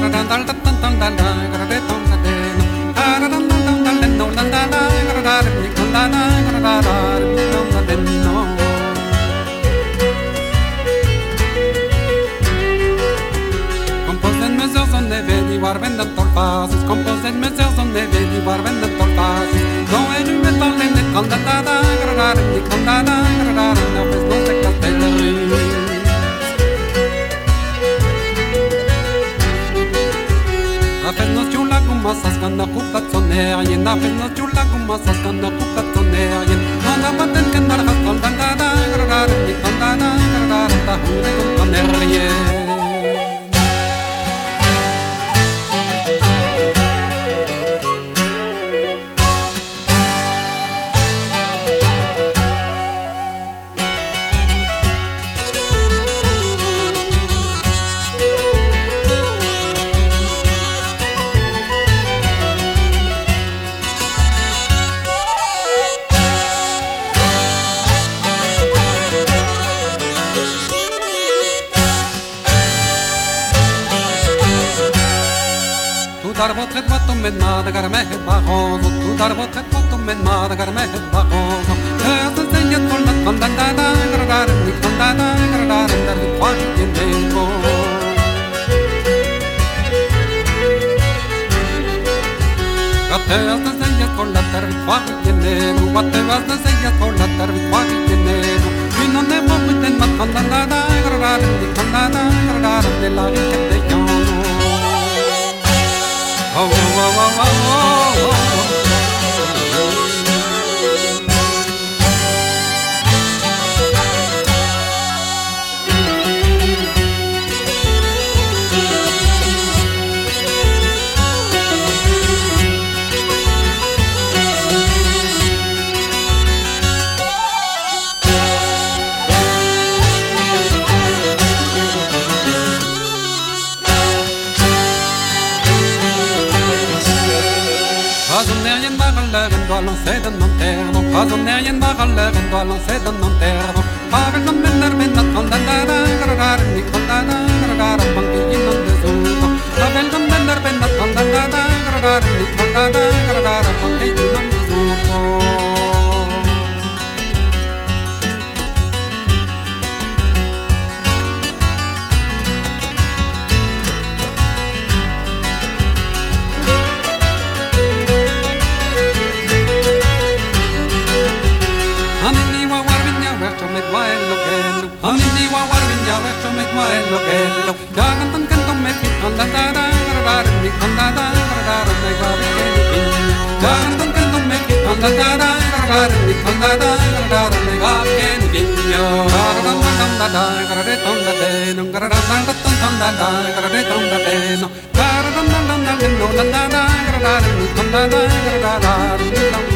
Varvenda torfasis, composed mesels on the vedi, varvenda torfasis. No any metal in the condada, gradar, the condada, gradar, no es no se castellery. Nafes no chula gumasas, ganda cupazoner, y nafes no chula gumasas, ganda cupazoner, y no baten que narjas condada, gradar, the condada, gradar, the hude con connerie. Dar votre bottom med madagar med bajo, tu dar votre bottom med madagar med bajo. Hörde sig ett håll att kondada, gradar, ni kondada, gradar, där vi kvar i nebo. Att hörde sig ett håll att där vi kvar i nebo, att hörde sig ett håll att där vi kvar i nebo. Vi nån nebo med den mat kondada, gradar, ni kondada, gradar, det la inte det jag. Oh, oh, oh, oh, oh, oh. Doit lancer dans mon terre, pas on n'est rien dans l'air, doit lancer dans mon terre. Avec le meneur, mais not condada, gradar, ni condada, gradar, banquille non desuto. Avec le meneur, mais not condada, gradar, ni condada, gradar, banquille non desuto. Jangan tengkentong mekit kondada, gradar, ni kondada, gradar, negari kenipin. Jangan tengkentong mekit kondada, gradar, ni kondada, gradar, negari kenipin. Gradam dam dada, grade tom dade, nung gradam dam dada, grade tom dade, no. Gradam dam dada, no dada, gradar, ni kondada, gradar, ni